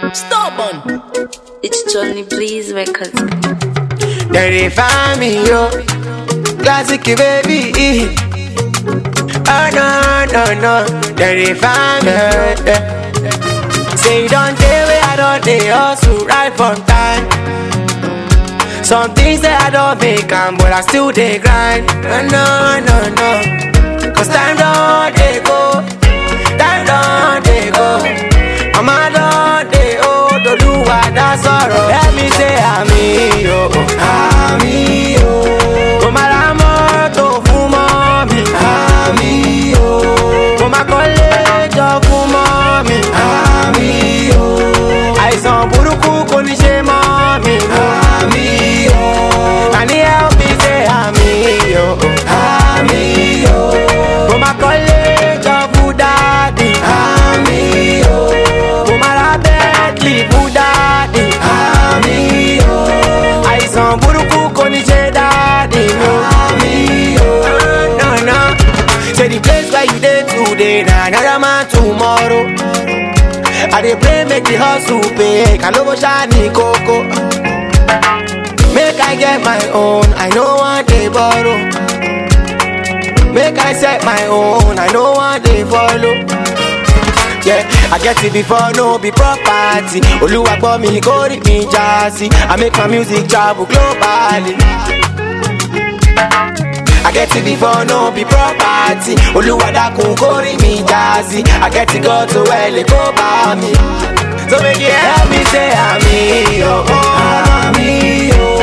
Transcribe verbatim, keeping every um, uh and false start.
Stubborn. It's Johnny Blaze Records. Then they find me, yo. Classic, baby. Oh, no, no, no. Then they find me, yo. Say, don't tell me I don't they hustle right from time. Some things that I don't make them, but I still they grind. No, no, no. Cause time don't they go. Time don't they go. Mama don't they oh. Don't do what that's sorrow. Let me say I'm me, yo. I'm me, yo. Come on, I'm to full mommy. I'm me, yo. Come on, college of full mommy. I'm me, yo. I saw Buruku Konishe mommy. I'm me, yo. And he help me say I'm me, yo. I'm me, yo. Come on, college of full daddy. I'm me, yo. Come on, Bentley full daddy. I'm me, yo. I saw Buruku Konishe daddy. I'm me, yo. No, no. Say the place where you did today, na another man tomorrow. I dey pray make the hustle pay, Kalogo shiny coco. Make I get my own, I know what they borrow. Make I set my own, I know what they follow. Yeah, I get it before no be property. Oluwa gbo mi go ri mi jazzy. I make my music travel globally. I get it before no be property. Oluwa dakun go ri mi jazzy. I get it go to well it go by me. So make you help me say I'm me, oh, I'm me, oh.